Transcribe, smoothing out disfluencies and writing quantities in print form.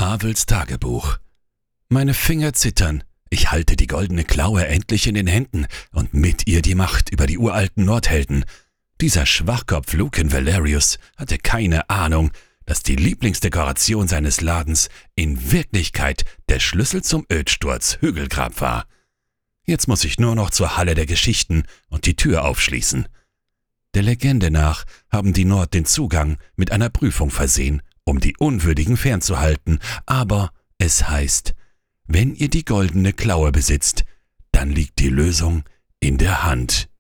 Avels Tagebuch. Meine Finger zittern. Ich halte die goldene Klaue endlich in den Händen und mit ihr die Macht über die uralten Nordhelden. Dieser Schwachkopf Lucan Valerius hatte keine Ahnung, dass die Lieblingsdekoration seines Ladens in Wirklichkeit der Schlüssel zum Ödsturz Hügelgrab war. Jetzt muss ich nur noch zur Halle der Geschichten und die Tür aufschließen. Der Legende nach haben die Nord den Zugang mit einer Prüfung versehen, um die Unwürdigen fernzuhalten, aber es heißt, wenn ihr die goldene Klaue besitzt, dann liegt die Lösung in der Hand